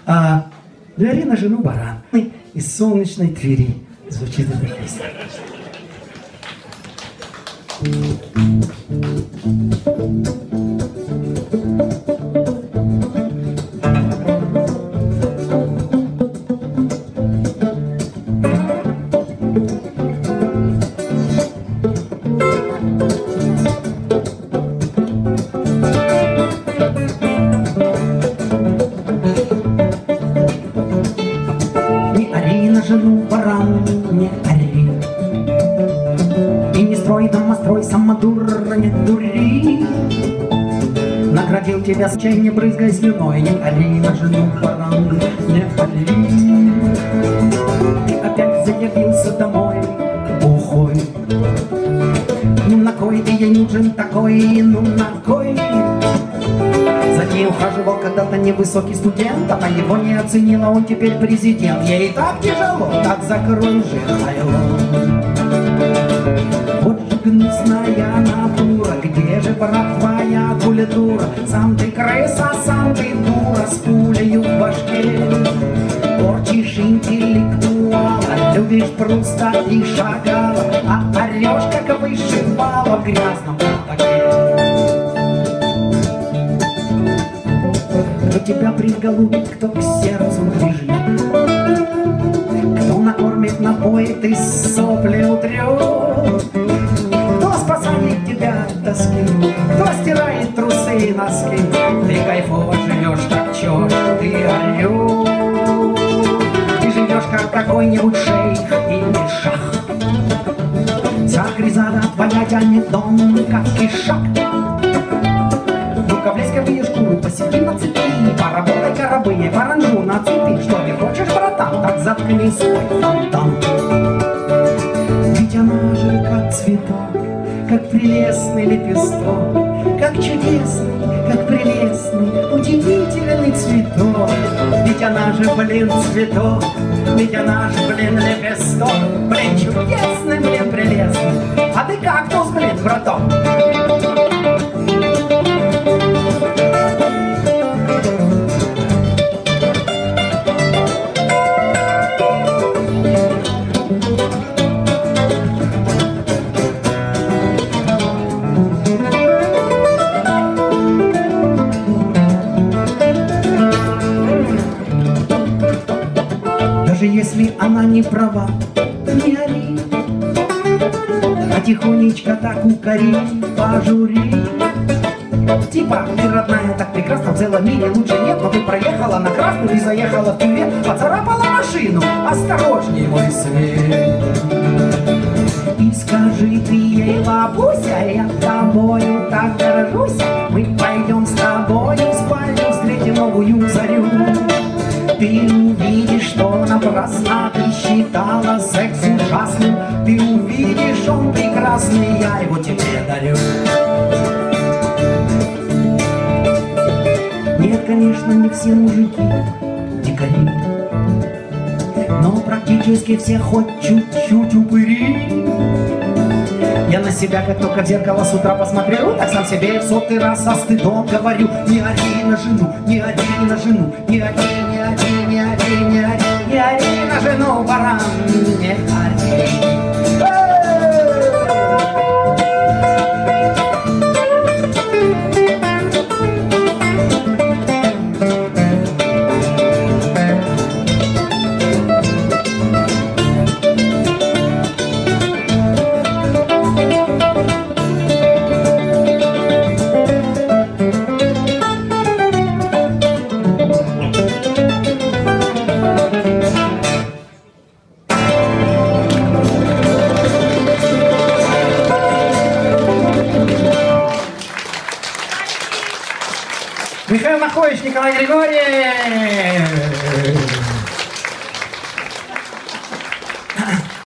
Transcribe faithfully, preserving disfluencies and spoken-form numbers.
А для Арины жену баран из солнечной Твери звучит эта песня. Жену баран, не ори, и не строй домострой, самодура, не дури. Наградил тебя с чай, не брызгай слюной, не ори на жену баран, не ори. Ты опять заявился домой, бухой. Ну на кой ты ей нужен такой, ну на кой? За ней ухаживал когда-то невысокий студент, она его не оценила, он теперь президент. Ей так тяжело, так закрой же хайло. Вот же гнусная натура, где же, брат, твоя культура? Сам ты крыса, сам ты дура, с пулею в башке. Порчишь интеллектуала, любишь просто и шагала, а орешь, как вышибала в грязном табаке. Кто тебя приголубит, кто к сердцу прижмет, кто накормит, напоит и сопли утрет, кто спасает тебя от тоски, кто стирает трусы и носки. Ты кайфово живешь, как черт, ты орел. Ты живешь, как какой-нибудь шейх или шах. Сахризада твоя тянет дом, как кишак. Ну-ка влезь ко мне шкуру, посиди на цепи, поработай коробыне, паранжу на цепи. Что не хочешь, братан, так заткни свой фонтан. Ведь она же как цветок, как прелестный лепесток, как чудесный, как прелестный, удивительный цветок. Ведь она же, блин, цветок, ведь она же, блин, лепесток, блин, чудесный, блин, прелестный. А ты кактус, блин, браток. Даже если она не права, не ори, а тихонечко так укори, пожури. Типа, ты родная так прекрасна, в целом мире лучше нет, но ты проехала на красную и заехала в кювет, поцарапала машину, осторожней, мой свет. И скажи ты ей, бабуся, я тобою так горжусь, мы пойдем с тобою в спальню, встретим новую зарю. Ты увидишь, что напрасно ты считала секс ужасным. Ты увидишь, он прекрасный, я его тебе дарю. Нет, конечно, не все мужики дикари, но практически все хоть чуть-чуть упыри. Я на себя, как только в зеркало с утра посмотрю, так сам себе в сотый раз со стыдом говорю: не ори на жену, не ори на жену, не ори, не ори, не ори, не ори, не ори на жену, баран, не ори. Михаил Нахович, Николай Григорьев.